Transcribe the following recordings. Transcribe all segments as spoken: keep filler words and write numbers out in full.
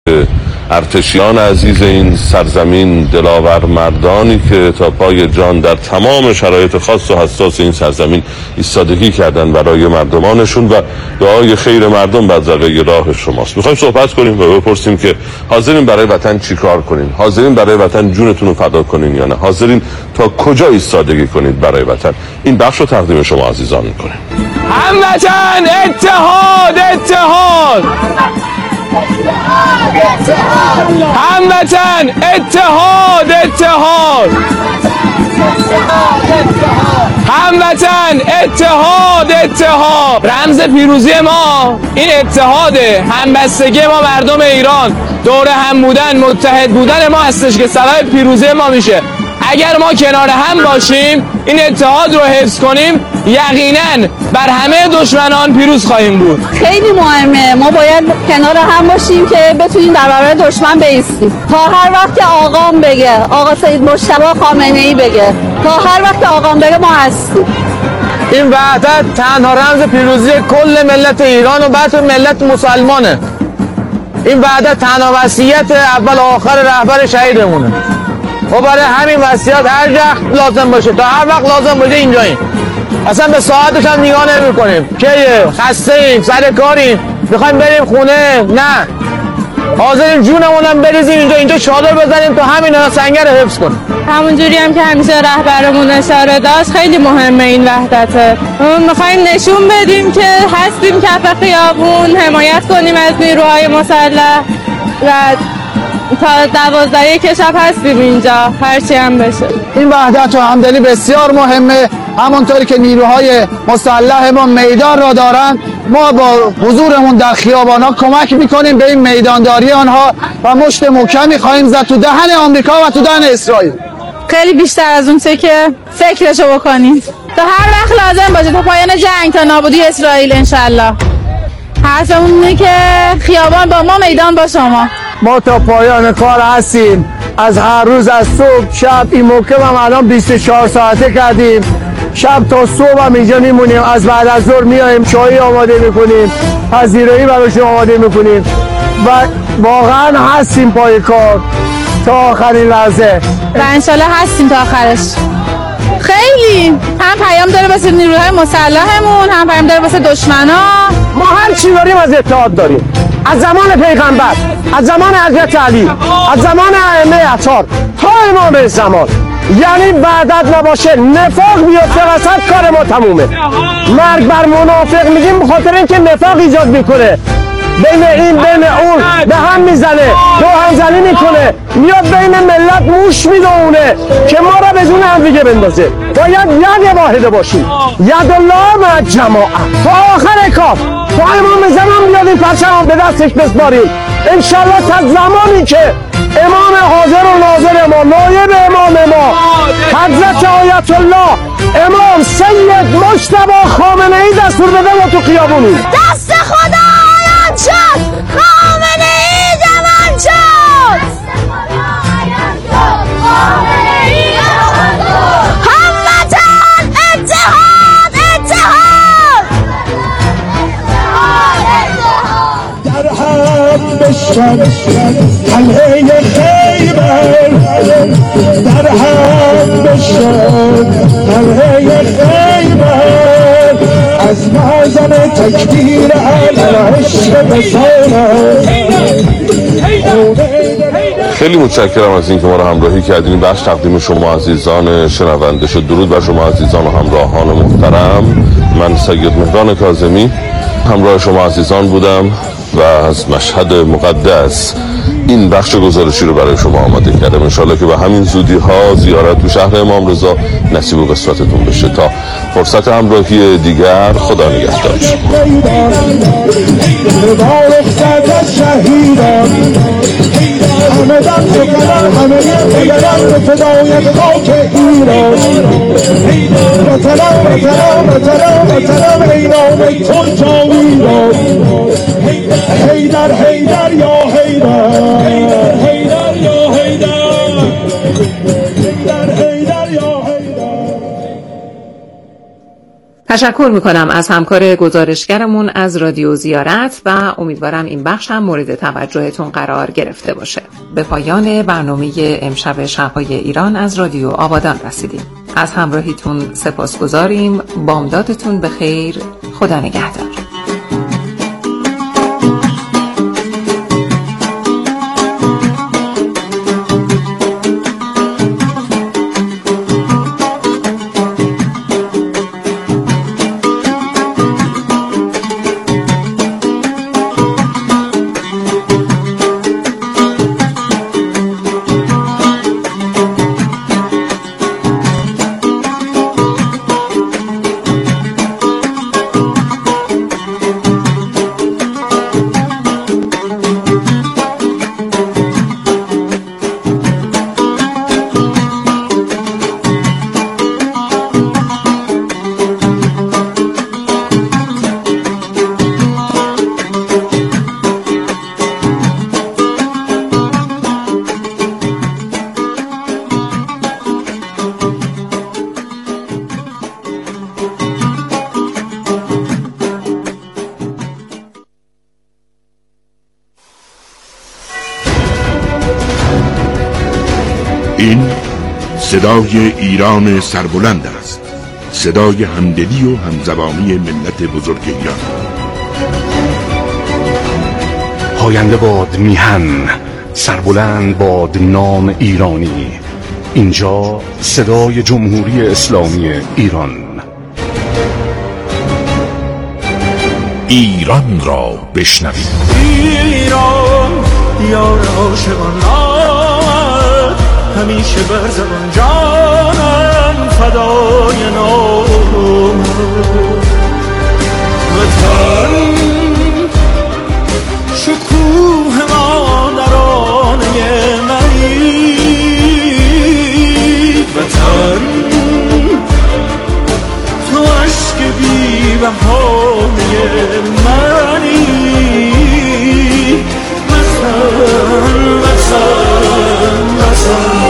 ارتشیان عزیز این سرزمین، دلاور مردانی که تا پای جان در تمام شرایط خاص و حساس این سرزمین ایستادگی کردن برای مردمانشون و دعای خیر مردم بدرقه راه شماست. میخوایم صحبت کنیم و بپرسیم که حاضرین برای وطن چی کار کنین؟ حاضرین برای وطن جونتون رو فدا کنین یا نه؟ حاضرین تا کجا ایستادگی کنید برای وطن؟ این بخش رو تقدیم شما عزیزان میکنیم. هموطن اتحاد اتحاد هموطن اتحاد اتحاد هموطن اتحاد اتحاد. رمز پیروزی ما این اتحاده، همبستگی ما مردم ایران، دور هم بودن، متحد بودن ما هستش که سبب پیروزی ما میشه. اگر ما کنار هم باشیم، این اتحاد رو حفظ کنیم، یقینا بر همه دشمنان پیروز خواهیم بود. خیلی مهمه، ما باید کنار هم باشیم که بتونیم در برابر دشمن بایستیم. تا هر وقت که آقام بگه، آقا سید مجتبی خامنه‌ای بگه، تا هر وقت آقام بگه ما هستیم. این وحدت تنها رمز پیروزی کل ملت ایران و بعد ملت مسلمانه. این وحدت تنها وصیت اول و آخر رهبر شهیدمونه. و برای همین وصیت هر وقت لازم باشه، تا هر وقت لازم باشه اینجاییم. اصلا به ساعتش هم نگاه نمی کنیم که خسته ایم، سر کاریم، میخوایم بریم خونه، نه، حاضرین جونمون هم بریزیم اینجا اینجا چادر بزنیم تا همین سنگر رو حفظ کنیم. همون جوری هم که همیشه رهبرمون اشاره داشت، خیلی مهمه این وحدته. میخوایم نشون بدیم که هستیم کف خیابون، حمایت کنیم از نیروهای مسلح و تا دوازده یک شب هستیم اینجا، هرچی هم بشه. این وحدت و همدلی بسیار مهمه. همونطوری که نیروهای مسلح ما میدان را دارن، ما با حضورمون در خیابان‌ها کمک میکنیم به این میدانداری آنها و مشت محکمی خواهیم زد تو دهن آمریکا و تو دهن اسرائیل. خیلی بیشتر از اون چه که فکرشو بکنیم، تا هر وقت لازم باشه تا پایان جنگ، تا نابودی اسرائیل انشالله. حرفمون اینه که خیابان با ما، میدان با شما. ما تا پایان کار هستیم، از هر روز، از صبح شب. این موکب هم الان بیست و چهار ساعته کردیم، شب تا صبح هم اینجا میمونیم. از بعد از ظهر میایم چای آماده میکنیم، پذیرایی براشون آماده میکنیم و واقعا هستیم پای کار تا آخرین لحظه و انشالله هستیم تا آخرش. خیلی هم پیام داره واسه نیروهای مسلحمون، هم پیام داره واسه دشمنا. ما هر چی داریم از اتحاد داریم، از زمان پیغمبر، از زمان حضرت علی، از زمان ائمه اطهار تا امام زمان. یعنی وحدت نباشه، نفاق بیفته وسط، کار ما تمومه. مرگ بر منافق میگیم بخاطر اینکه نفاق ایجاد میکنه، بین این بین اون به هم میزنه، دو همزنی میکنه، میاد بین ملت موش میدونه که ما را بدون هم دیگه بندازه. باید ید واحده باشیم، ید الله مع جماعه تا آخر کار. تا امام زمان بیاد این پرچم به دستش بسپاریم انشالله. تا زمانی که امام حاضر و ناظر ما، نایب امام ما، حضرت آیت الله امام سید مجتبی خامنه‌ای دستور بده ما تو خیابونیم. دست خدا آیت شد، خامنه‌ای جوان شد، هموطن اتحاد اتحاد. در هم بشکن قلعه خیبر، در هم بشکن قلعه خیبر، از معظم تکبیر عشق بسانم. خیلی متشکرم از اینکه ما رو همراهی کردین. بخش تقدیم شما عزیزان شنونده شد. درود بر شما عزیزان و همراهان محترم. من سید مهران کاظمی همراه شما عزیزان بودم و از مشهد مقدس این بخش گزارشی رو برای شما آماده کردم. انشالله که به همین زودی ها زیارت تو شهر امام رضا نصیب و قسمتتون بشه. تا فرصت همراهی دیگر، خدا نگهدار شما. حیدر حیدر یا حیدر، حیدر یا حیدر، حیدر حیدر یا حیدر. تشکر میکنم از همکار گزارشگرمون از رادیو زیارت و امیدوارم این بخش هم مورد توجهتون قرار گرفته باشه. به پایان برنامه امشب شب‌های ایران از رادیو آبادان رسیدیم. از همراهیتون سپاسگزاریم. بامدادتون به خیر. خدا نگهدار. این صدای ایران سربلند است، صدای همدلی و همزبانی ملت بزرگ ایران. پاینده باد میهن، سربلند باد نام ایرانی. اینجا صدای جمهوری اسلامی ایران. ایران را بشنوید. ایران یار عاشقان آمد، همیشه بر زبان جانم فدای نام. وطن شکوه مادرانه منی، وطن تو عشق بی بهای منی. وطن وطن وطن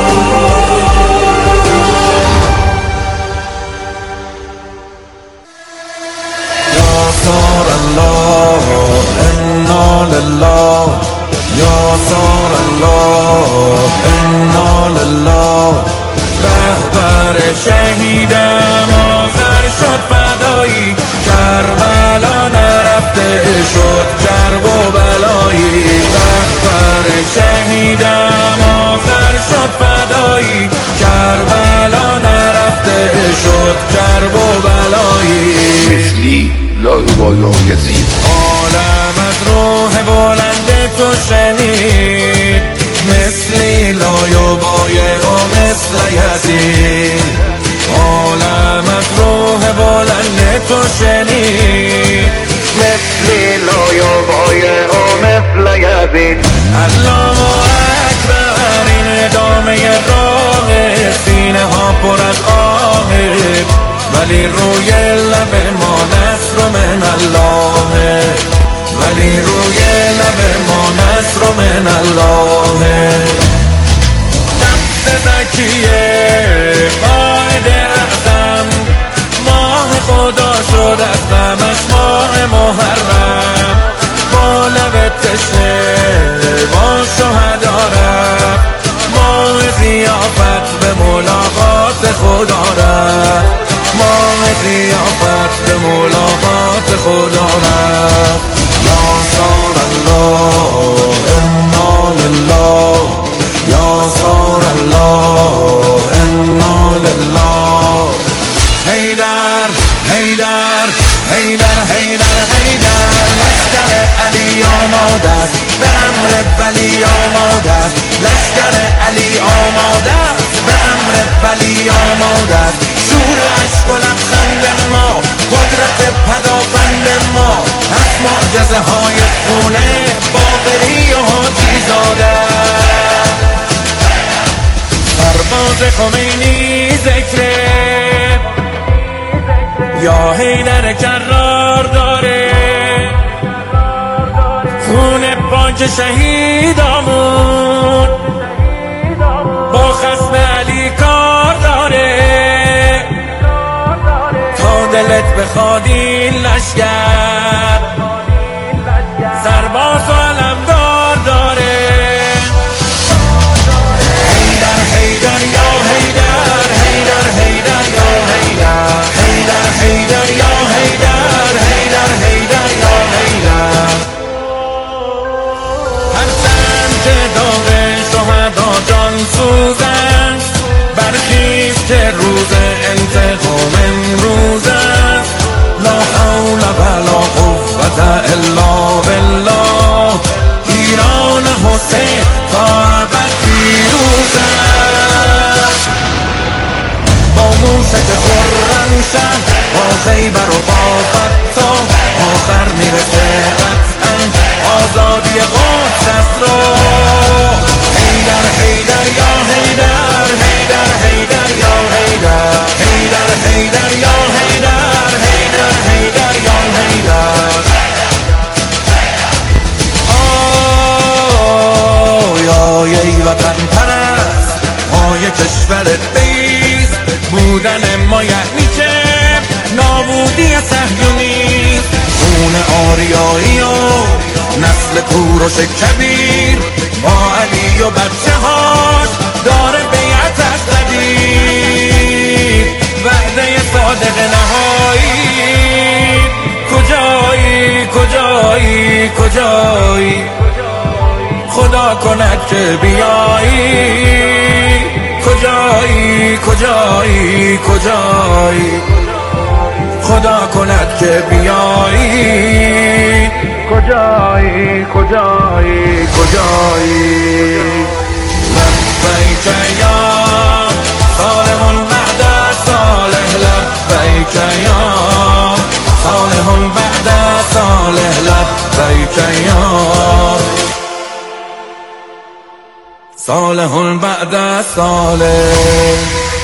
لله یا سار الله انا لله. رهبر شهیدم آخر شد فدایی، کربلا نرفته شد کرب و بلایی. رهبر شهیدم آخر شد فدایی، کربلا نرفته شد کرب و بلایی. مثلی لا یبالا یزید. عالم از روح بلند تو شنید، مثلی لا یبایع و مثل یزید. عالم از روح بلند تو شنید، مثلی لا یبایع و مثل یزید. الله اکبر این ادامه راه، سینه ها پر از آه، ولی روی لب ما نصر من الله، ولی روی لب ما نصر من الله. نفس زکیه قائد اعظم، ماه خدا شد از غمش ماه محرم. با لب تشنه با شهدا رفت، ماه ضیافت به ملاقات خدا رفت. ماه ضیافت به ملاقات خدا رفت. یا سار الله انا لله، یا سار الله انا لله. حیدر حیدر حیدر حیدر حیدر، لشکر علی آماده است، به امر ولی آماده است. لشکر علی آماده است، به امر ولی آماده است. شور عشق و لبخند ما، قدرت پدافند ما، از معجزه های خونه باقری و حاجی زاده. سرباز خمینی ذکره یا حیدر کرار داره، خون پاک شهیدامون با خصم علی کار داره. تا دلت بخواد این لشگر سرباز و علمدار داره. حیدر حیدر یا حیدر، حیدر حیدر یا حیدر، حیدر حیدر یا حیدر، حیدر حیدر یا حیدر. هر سمت داغ شهدا جان سوزن، برخیز که روز انتقام امروز است. لا حول ولا قوة الا بالله، ایران حسین تا ابد پیروز است. با موشک خرمشهر، با خیبر و با فتح، آخر میرسه قطعا آزادی قدس است. رو حیدر حیدر یا حیدر، حیدر حیدر یا حیدر، حیدر حیدر یا حیدر، حیدر حیدر یا حیدر. آی ای وطن پرست، پای کشورت بیست، بودن ما یعنی چه؟ نابودی صهیونیست. خون آریایی و نسل کوروش کبیر، با علی و بچه هاش داره بیعتش قدیر. وعده صادق نهایی، کجایی کجایی کجایی؟ خدا کند که بیایی، کجایی کجایی کجایی؟ خدا کند که بیایی، کجایی کجایی کجایی؟ لبیک یا صالح بعد صالح، لبیک یا صالح بعد صالح، لبیک یا صالح بعد صالح.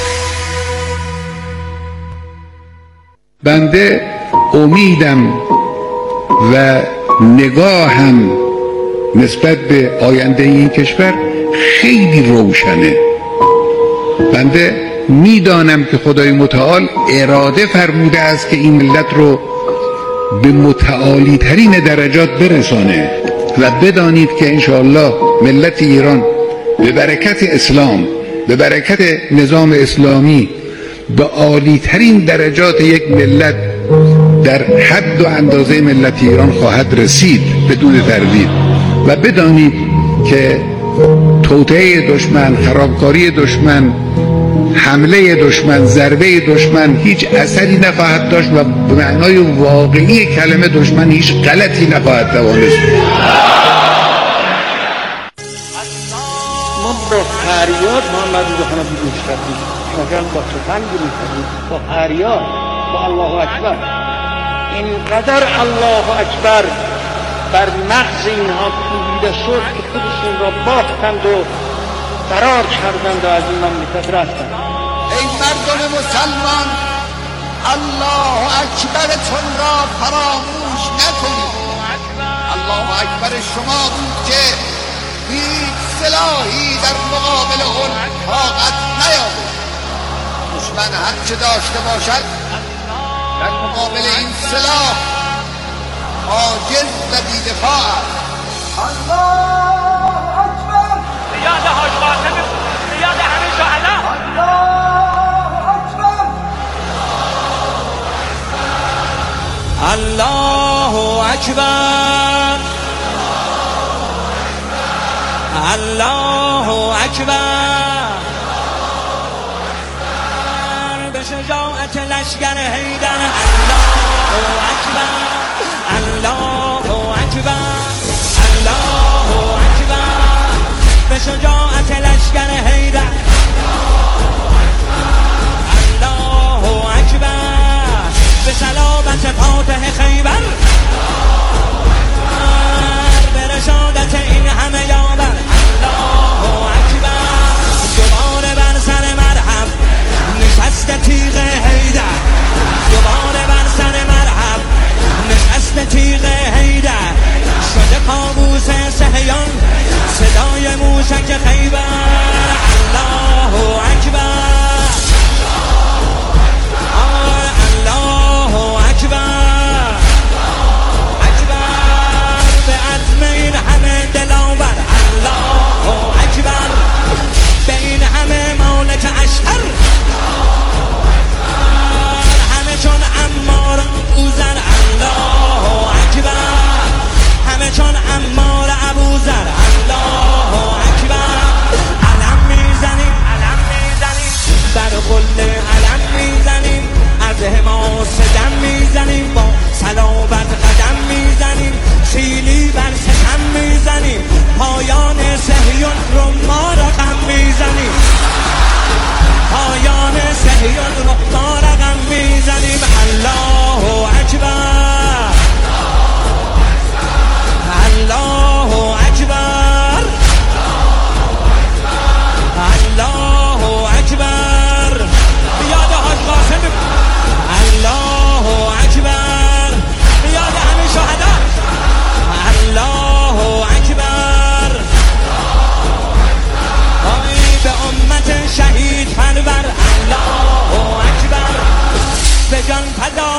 بنده امیدم و نگاهم نسبت به آینده این کشور خیلی روشنه. بنده میدانم که خدای متعال اراده فرموده است که این ملت رو به متعالی ترین درجات برسانه و بدانید که انشاءالله ملت ایران به برکت اسلام، به برکت نظام اسلامی، به عالی ترین درجات یک ملت در حد و اندازه ملت ایران خواهد رسید بدون تردید. و بدانید که توطئه دشمن، خرابکاری دشمن، حمله دشمن، ضربه دشمن هیچ اثری نخواهد داشت و به معنای واقعی کلمه دشمن هیچ غلطی نخواهد توانست. ما با فریاد محمد رضا خان گوش کردیم، شاگرد با تفنگ می‌کردیم، با فریاد، با الله اکبر. اینقدر الله اکبر بر مغز اینها کوبیده شد که خودشون را باختند و فرار کردند و از این مملکت رفتند. ای مردم مسلمان، الله اکبرتون را فراموش نکنید. الله اکبر شما بود که هیچ سلاحی در مقابل اون طاقت نیاورد. دشمن هر چه داشته باشد در مقابل این سلاح عاجز و بی‌دفاع است. الله اکبر. یاد حاج قاسم، یاد همه شهدا. الله اکبر. الله اکبر. الله اکبر. به شجاعت لشکر حیدر. الله اکبر. الله اکبر. الله اکبر. به شجاعت لشکر حیدر. الله اکبر. به سلامت فاتح خیبر. به رشادت این همه یاور. الله اکبر. دوباره بر سر مرحب نشست تیغ حیدر. دوباره بر سر مرحب نشست تیغ حیدر.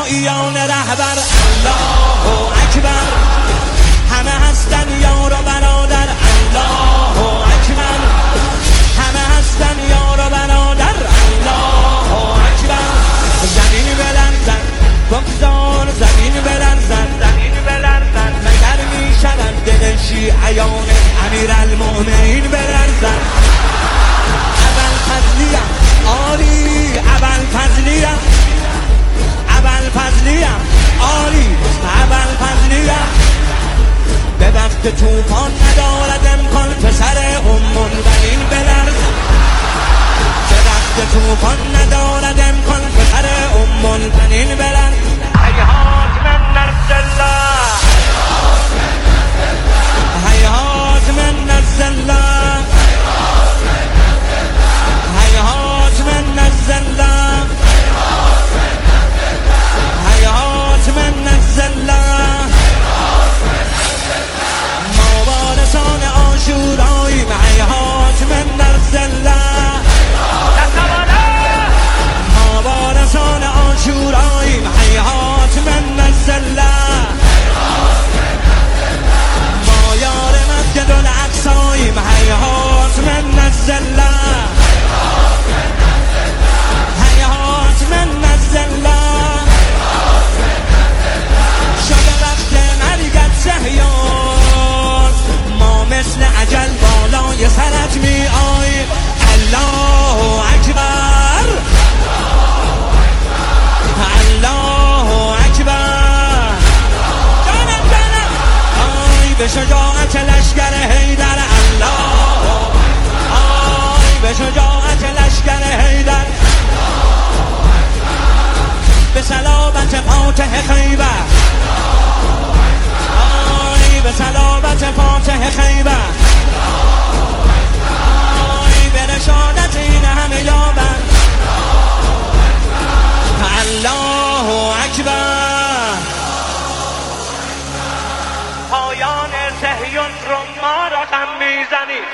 داییان رهبر الله اکبر، همه هستن یار و برادر الله اکبر، همه هستن یار و برادر الله اکبر. زمین بلرزد بگذار زمین بلرزد، زمین بلرزد مگر می شود دل شیعیان امیر المؤمنین بلرزد. اول فضلیم عالی، اول فضلیم، اول فضلیم عالی، اول فضلیم. به وقت توفان ندارد امکان پسر ام البنین بلرزد، به وقت توفان ندارد امکان پسر ام البنین بلرزد. هیهات من نزل الله، هیهات من نزل الله، هیهات من نزل الله، هیهات من نزل الله. ما وارثان عاشوراییم، هیهات من نزل الله، ما وارثان عاشوراییم، هیهات من نزل الله. ما یار مسجد الاقصاییم، هیهات من نزل الله، هیهات من نزل الله. شده وقت مرگت شهیار، ما مثل عجل بالای سرت می آییم الله اکبر، الله اکبر. جانم جانم آی به شجاعت لشکر حیدر الله، آی به شجاعت لشکر حیدر، به صلابت فاتح خیبر، آی به صلابت فاتح خیبر، آی به رشادت این همه یابر الله اکبر. پایان صهیون رو ما رقم میزنیم.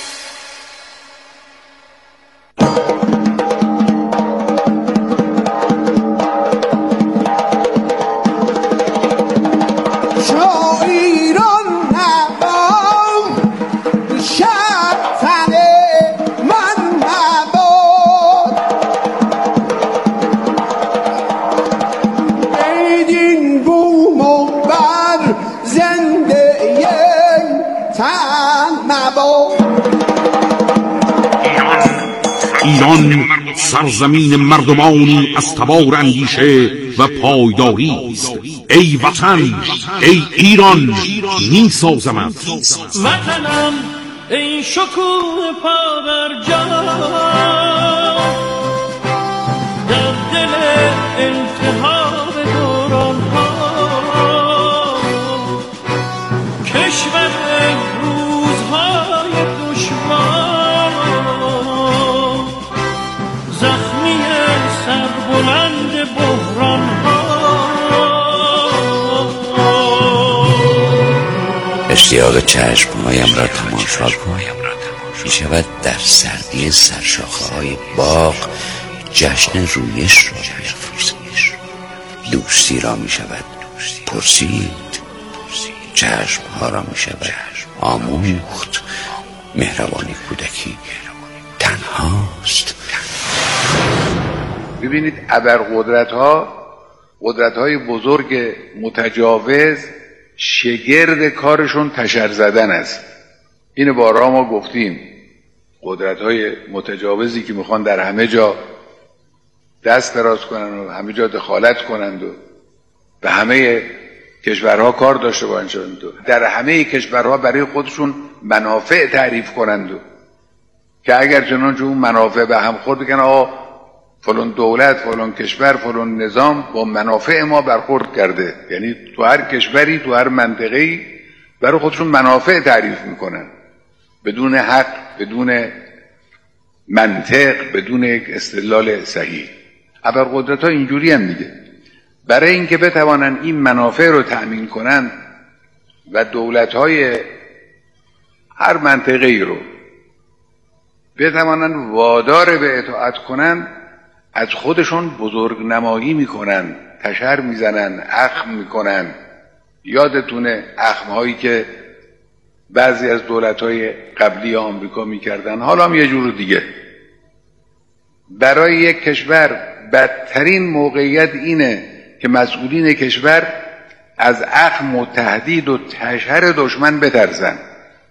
ایران سرزمین مردمانی از تبار اندیشه و پایداری است. ای وطن، ای ایران، می سازمت وطنم ای شکوه پا بر جا، در دل التهاب دوران ها، کشور روزهای دشوار، زخمی سربلند بحران ها. اشتیاق چشمهایم را تماشا کن، می شود در سردی سرشاخه های باغ جشن رویش را بیافروزد. دوستی را می شود پرسید، چشمها را می شود آموخت. مهربانی کودکی تنهاست. ببینید ابرقدرت ها، قدرت های بزرگ متجاوز، شگرد کارشون تشر زدن است. این بارها ما گفتیم قدرت های متجاوزی که میخوان در همه جا دست دراز کنن و همه جا دخالت کنند و به همه کشورها کار داشته باشند و در همه کشورها برای خودشون منافع تعریف کنند و که اگر چنانچه اون منافع به هم خورد بگن آقا فلان دولت، فلان کشور، فلان نظام با منافع ما برخورد کرده. یعنی تو هر کشوری، تو هر منطقه‌ای برای خودشون منافع تعریف میکنن بدون حق، بدون منطق، بدون یک استدلال صحیح. ابرقدرت ها اینجوری هم دیگه. برای اینکه بتوانن این منافع رو تأمین کنن و دولت های هر منطقه‌ای رو بتوانن وادار به اطاعت کنن، از خودشون بزرگ نمایی میکنن تشر میزنن، اخم میکنن. یادتونه اخم هایی که بعضی از دولت های قبلی آمریکا میکردن، حالا هم یه جور دیگه. برای یک کشور بدترین موقعیت اینه که مسئولین کشور از اخم و تهدید و تشر دشمن بترسن.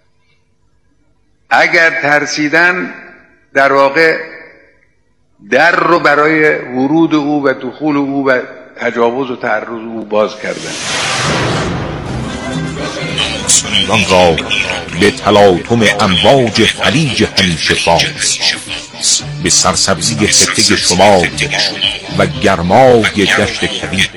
اگر ترسیدن در واقع در رو برای ورود او و دخول او و تجاوز و تعرض او باز کردن. ایران را به تلاطم امواج خلیج همیشه باز، به سرسبزی خطه شمال و گرمای دشت کویر.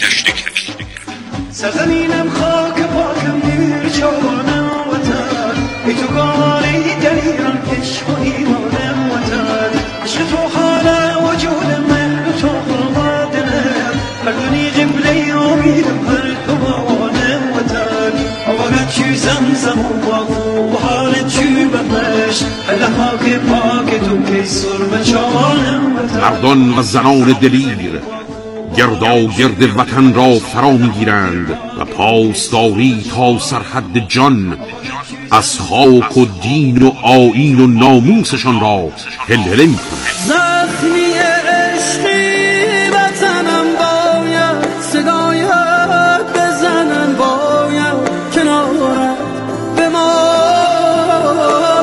سرزمینم خاک پاکم نیرچانم وطن، ای تو گاری در ایران عشق و ایمانم وطن. عشق تو حال وجود من و تو خرماد دلم، هر دنی قبله امیدم هر دوانم وطن. آوانت چی زمزم و باغو و حالت چی بمش، هل خاک پاک تو که سرم چانم وطن. مردان و زنان دلیر گردا گرد وطن را فرا میگیرند و پاسداری تا سرحد جان از خاک و دین و آیین و ناموسشان را هلهله میکنند. زخمی عشقی وطنم باید صدایت بزنن، باید کنارت بمانم.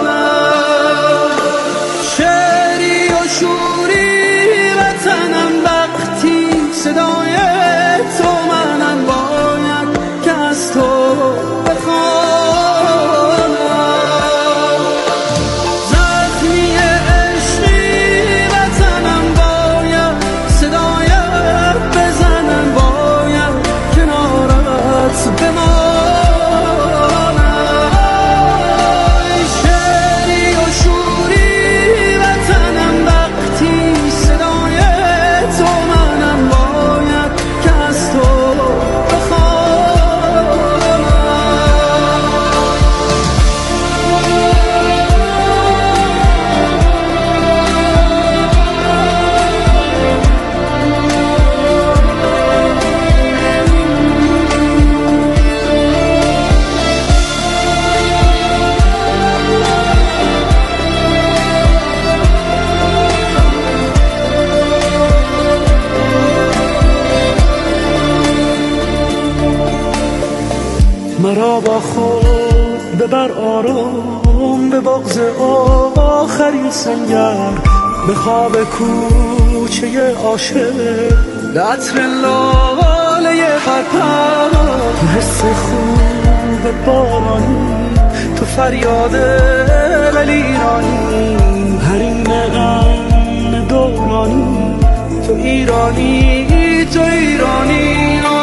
شعری و شوری وطنم وقتی صدای تو منم، باید که از تو بخوانم. زخمی عشقی وطنم باید صدایت بزنن، باید کنارت بمانم. شعری و شوری وطنم وقتی صدای تو منم، باید که از تو مرا با خود ببر آرام به بغض آخرین سنگر، به خواب کوچه عاشق، به عطر لاله قرپر، تو حس خوب بارانی، تو فریاد ولیرانی، حریم غم دورانی، تو ایرانی، تو ایرانی.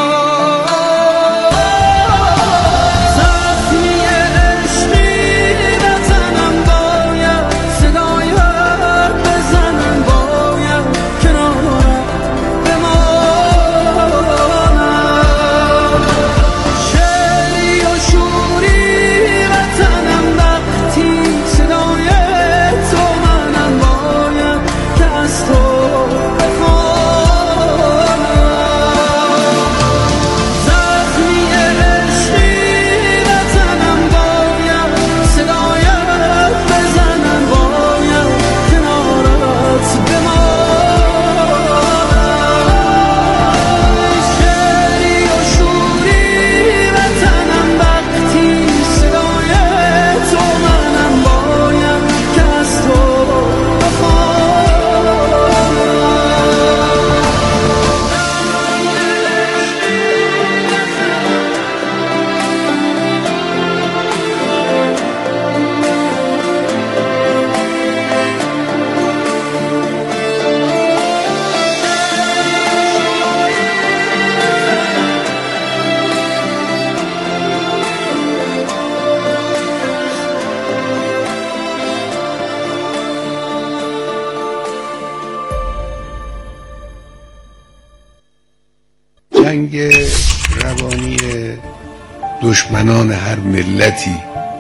جنگ روانی دشمنان هر ملتی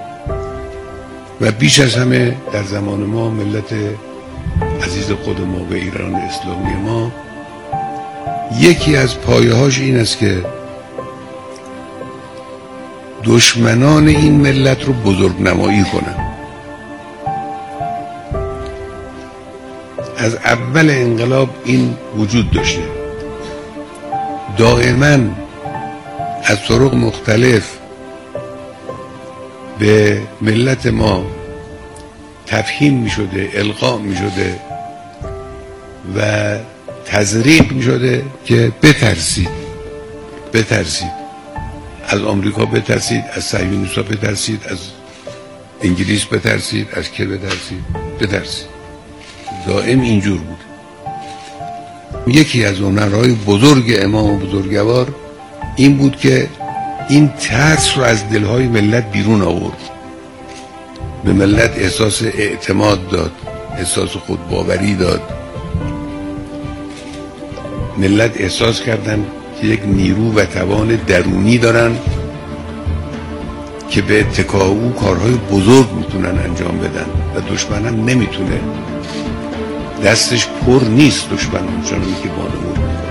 و بیش از همه در زمان ما ملت عزیز خود ما به ایران اسلامی ما یکی از پایه‌هاش این است که دشمنان این ملت رو بزرگ نمایی کنن. از اول انقلاب این وجود داشته، دائما از طرق مختلف به ملت ما تفهیم می شده، القا می شده و تزریق می شده که بترسید بترسید از آمریکا، بترسید از صهیونیست‌ها، بترسید از انگلیس، بترسید از که بترسید بترسید دائم اینجور بود. یکی از هنرهای بزرگ امام و بزرگوار این بود که این ترس رو از دلهای ملت بیرون آورد، به ملت احساس اعتماد داد، احساس خودباوری داد. ملت احساس کردن که یک نیرو و توان درونی دارن که به اتکا او کارهای بزرگ میتونن انجام بدن و دشمن هم نمیتونه، دستش پر نیست دشمن اونجایی که بانمود میکنه.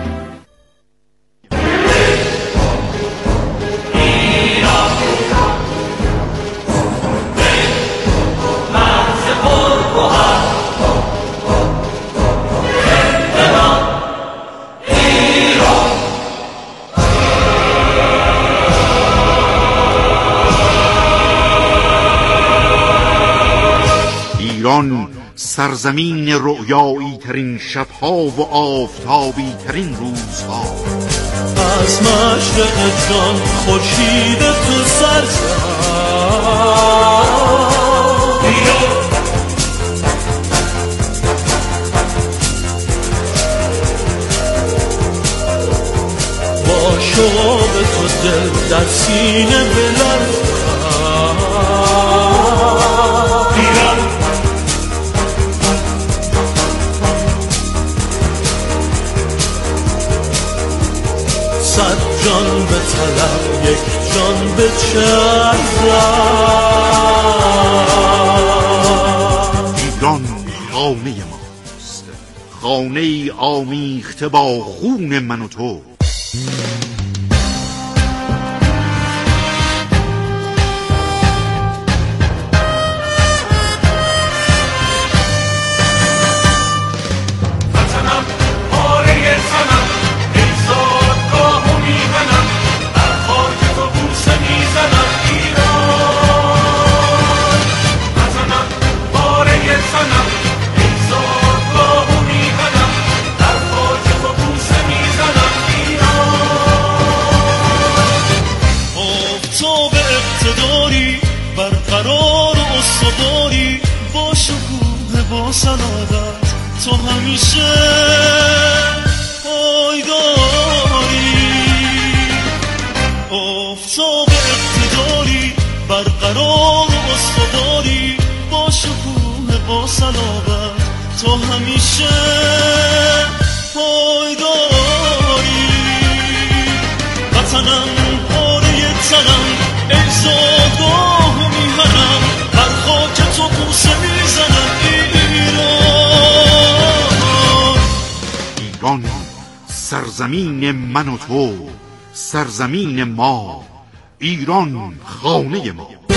ایران سرزمین رؤیایی ترین شبها و آفتابی ترین روزها، از مشرق جان خورشید تو سر زد، با شوق تو دل در سینه بلرزد. صد جان به طلب یک جان به چرخ. ایران خانه ماست، خانه ای آمیخته با خون من و تو. سلامت تو همیشه پایداری، افتاب اقتداری برقرار و استواری، با شکوه با سلامت تو همیشه پایداری. وطنم پاره تنم ای زادگاه میهنم، بر خاک تو بوسه میزنم. ایران سرزمین من و تو، سرزمین ما، ایران خانه ما.